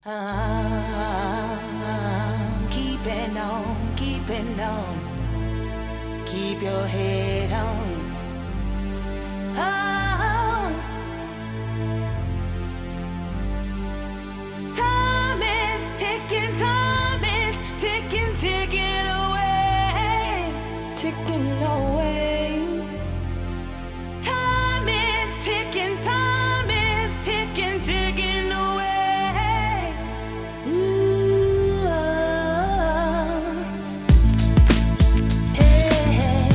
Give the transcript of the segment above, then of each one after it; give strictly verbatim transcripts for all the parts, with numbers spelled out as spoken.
Ah, keeping on, keeping on. Keep your head on. Oh, time is ticking, time is ticking, ticking away, ticking away. Time is ticking, time is ticking, ticking away. Ooh, oh. Hey.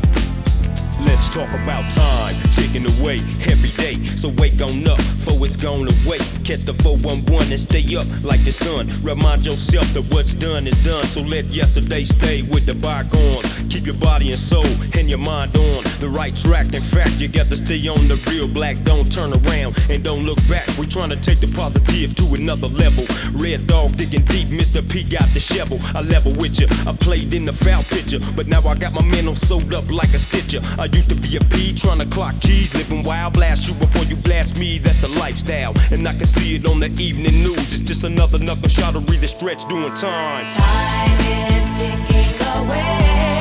Let's talk about time ticking away every day. So wake on up, for it's gone away. Catch the four one one and stay up like the sun. Remind yourself that what's done is done. So let yesterday stay with the bygones. Keep your body and soul and your mind on the right track. In fact, you got to stay on the real. Black, don't turn around and don't look back. We're trying to take the positive to another level. Red dog digging deep, Mister P got the shovel. I level with you, I played in the foul picture, but now I got my mental sewed up like a stitcher. I used to be a P, trying to clock G's, living wild. Blast you before you blast me, that's the lifestyle. And I can see it on the evening news. It's just another knuckle shot to read the stretch doing time. Time is ticking away.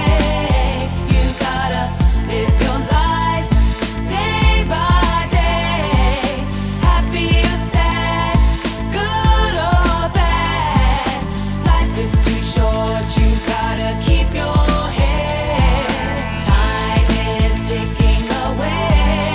You gotta live your life day by day. Happy or sad, good or bad. Life is too short, you gotta keep your head. Time is ticking away.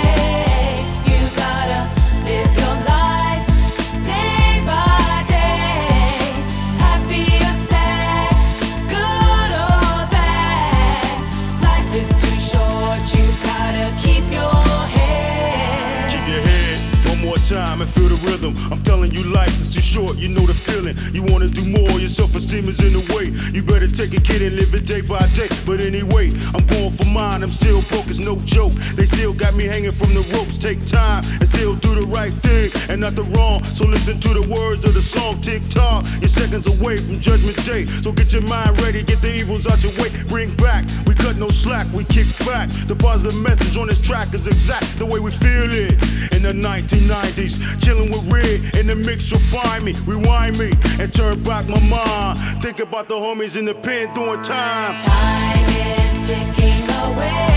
You gotta live your life day by day. Happy or sad, good or bad. Life is too short, you gotta keep your head. Keep your head one more time and feel the rhythm. I'm telling you, life is too short, you know the feeling. You wanna do more, your self-esteem is in the way. You better take a kid and live it day by day. But anyway, I'm going for mine, I'm still broke, it's no joke. They still got me hanging from the ropes. Take time and still do the right thing and not the wrong. So listen to the words of the song, tick tock. You're seconds away from judgment day. So get your mind ready, get the evils out your way. Bring back, we cut no slack, we kick back. The positive message on this track is exact the way we feel it. In the nineteen nineties, chilling with Red, in the mix you'll find me. Rewind me and turn back my mind. Think about the homies in the pen doing time. Time is ticking away.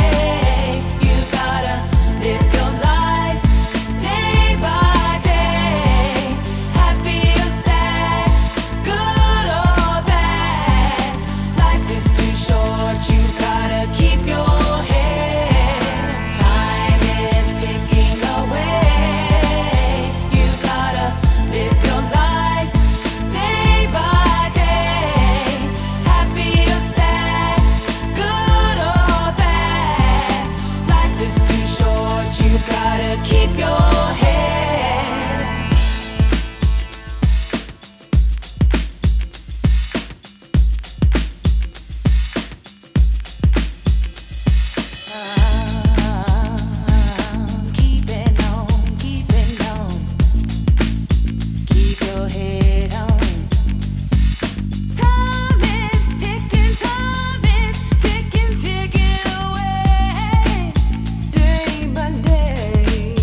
You gotta live your life day by day. Happy or sad, good or bad. Life is too short, you gotta keep your head. Time is ticking away. You gotta live your life day by day. Happy or sad, good or bad. Life is too short, you gotta keep your head. Ah, keeping on, keeping on. Keep your head on. Time is ticking, time is ticking, ticking away, day by day.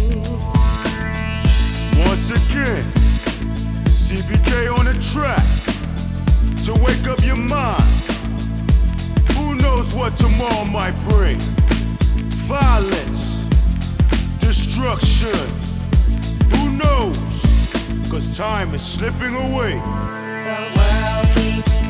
Once again, C B K on the track to wake up your mind. Who knows what tomorrow might bring? Violence, destruction. Who knows? Cause time is slipping away. The world keeps